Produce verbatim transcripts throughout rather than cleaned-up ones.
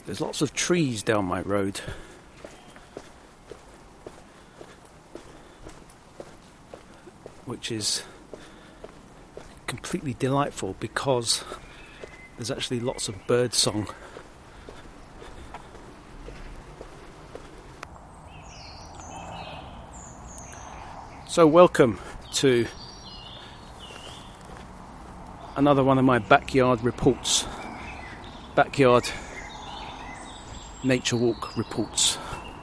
There's lots of trees down my road. Which is completely delightful because there's actually lots of bird song. So welcome to another one of my backyard reports. Backyard nature walk reports.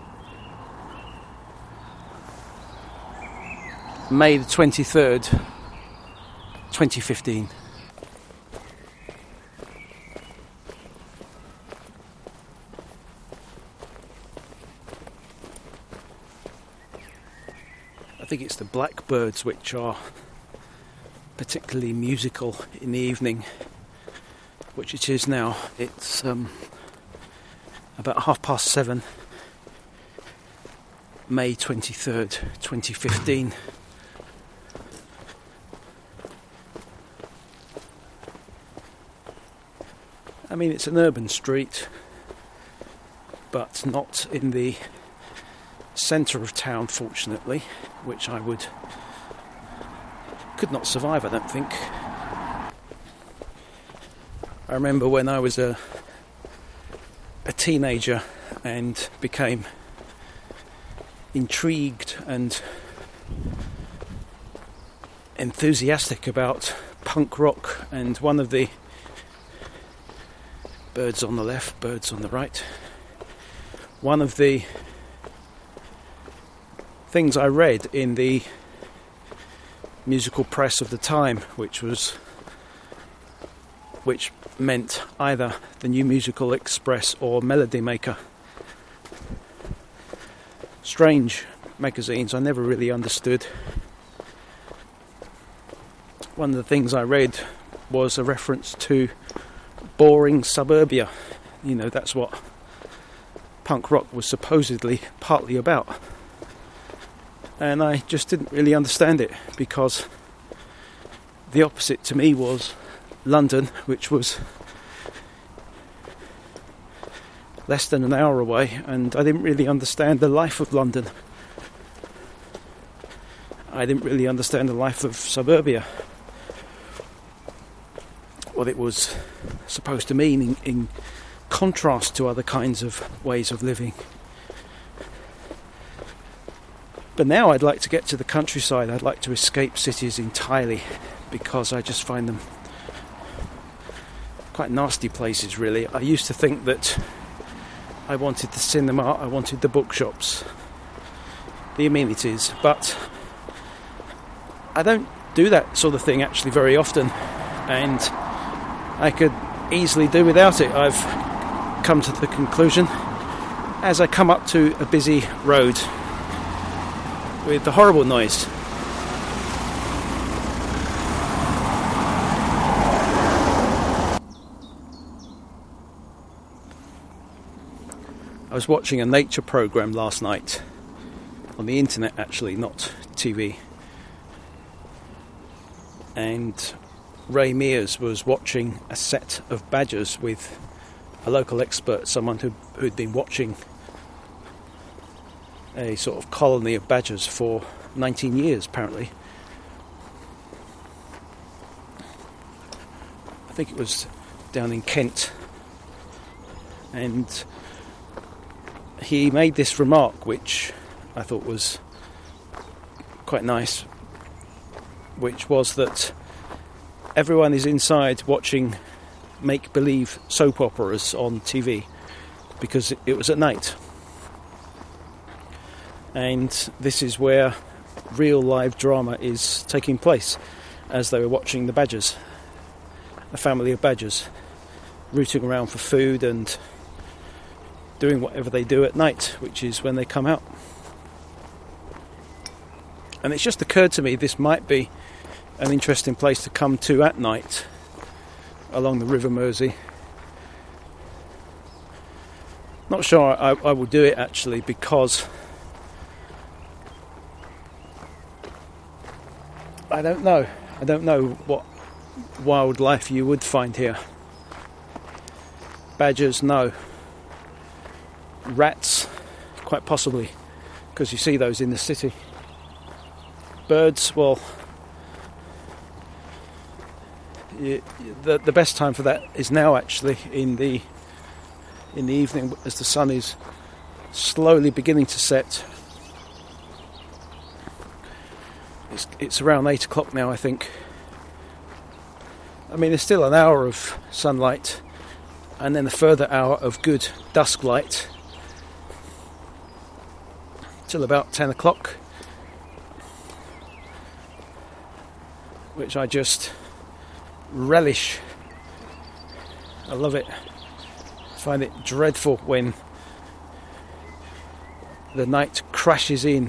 May the twenty-third, twenty fifteen. I think it's the blackbirds which are particularly musical in the evening, which it is now. It's um, about half past seven, May twenty-third, twenty fifteen. I mean, it's an urban street, but not in the centre of town, fortunately, which I would could not survive, I don't think. I remember when I was a a teenager and became intrigued and enthusiastic about punk rock, and one of the birds on the left, birds on the right, one of the things I read in the musical press of the time, which was which meant either the New Musical Express or Melody Maker. Strange magazines I never really understood. One of the things I read was a reference to boring suburbia. You know, that's what punk rock was supposedly partly about. And I just didn't really understand it, because the opposite to me was London, which was less than an hour away, and I didn't really understand the life of London. I didn't really understand the life of suburbia, what it was supposed to mean in, in contrast to other kinds of ways of living. But now I'd like to get to the countryside. I'd like to escape cities entirely, because I just find them quite nasty places, really. I used to think that I wanted the cinema, I wanted the bookshops, the amenities, but I don't do that sort of thing actually very often, and I could easily do without it. I've come to the conclusion as I come up to a busy road with the horrible noise. I was watching a nature program last night on the internet, actually, not T V. And Ray Mears was watching a set of badgers with a local expert, someone who, who'd been watching a sort of colony of badgers for nineteen years, apparently. I think it was down in Kent. And he made this remark, which I thought was quite nice, which was that everyone is inside watching make-believe soap operas on T V because it was at night. And this is where real live drama is taking place, as they were watching the badgers, a family of badgers, rooting around for food and doing whatever they do at night, which is when they come out. And it's just occurred to me this might be an interesting place to come to at night along the River Mersey. Not sure I, I will do it actually, because I don't know. I don't know what wildlife you would find here. Badgers, no. rats, quite possibly, because you see those in the city. Birds, well, you, the the best time for that is now, actually, in the in the evening, as the sun is slowly beginning to set. It's, it's around eight o'clock now, I think. I mean, there's still an hour of sunlight, and then a further hour of good dusk light till about ten o'clock, which I just relish. I love it. I find it dreadful when the night crashes in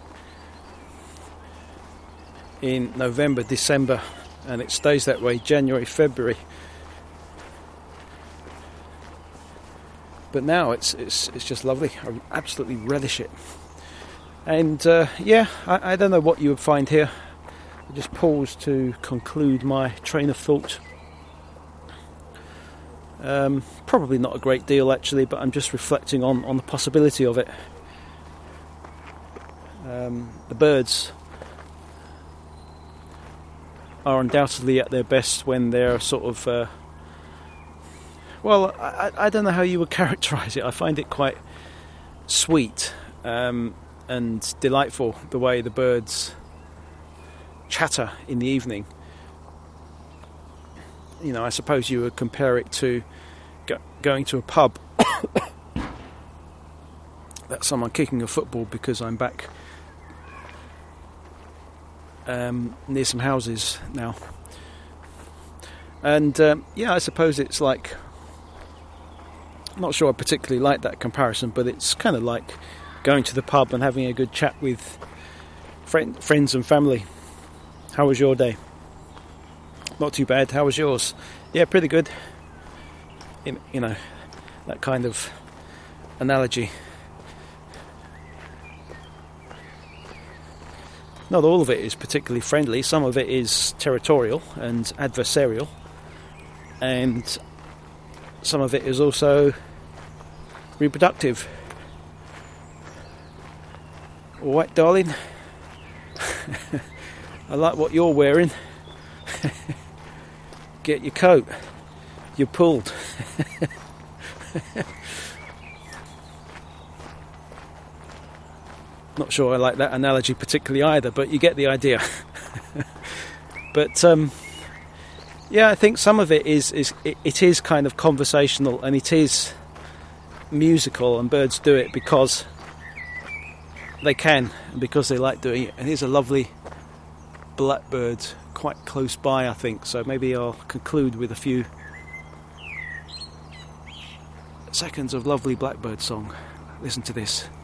in November, December, and it stays that way January, February. But now it's it's it's just lovely. I absolutely relish it. And uh, yeah, I, I don't know what you would find here. I just pause to conclude my train of thought. Um, probably not a great deal, actually, but I'm just reflecting on, on the possibility of it. Um, the birds are undoubtedly at their best when they're sort of uh, well, I, I don't know how you would characterise it. I find it quite sweet um, and delightful, the way the birds chatter in the evening. You know, I suppose you would compare it to go, going to a pub. That's someone kicking a football, because I'm back um, near some houses now. And um, yeah, I suppose it's like, I'm not sure I particularly like that comparison, but it's kind of like going to the pub and having a good chat with friend, friends and family. How was your day? Not too bad. How was yours? Yeah, pretty good. You, you know, that kind of analogy. Not all of it is particularly friendly. Some of it is territorial and adversarial. And some of it is also reproductive. All right, darling. I like what you're wearing. Get your coat. You're pulled. Not sure I like that analogy particularly either, but you get the idea. But um, yeah, I think some of it is, is it, it is kind of conversational, and it is musical, and birds do it because they can, and because they like doing it. And here's a lovely blackbird quite close by, I think, so maybe I'll conclude with a few seconds of lovely blackbird song. Listen to this.